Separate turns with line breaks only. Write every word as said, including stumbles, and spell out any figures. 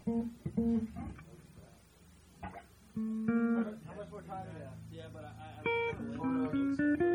How much more time do we have? Yeah, but I, I, I'm kind of late.